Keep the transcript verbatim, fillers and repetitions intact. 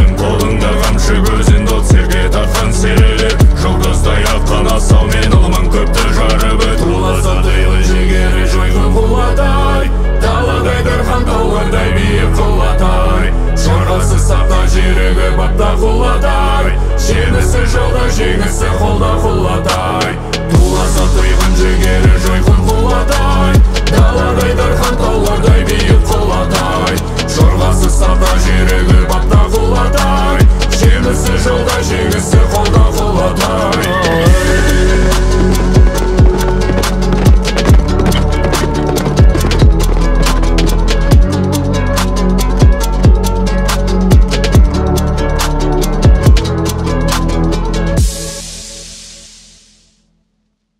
өлім, қолыңда қамшы, көзінде от, серге тартқан селелер. Жұлдыздай атқан асаумен ұлымын көпті жарып өт. Туласа тыйлы жігері жойғын құлатай, даладай дырған таулардай биік құлатай. Жорғасы сақта жерігі бапта құлатай, жеңісі жолда жеңісі қолда құлатай.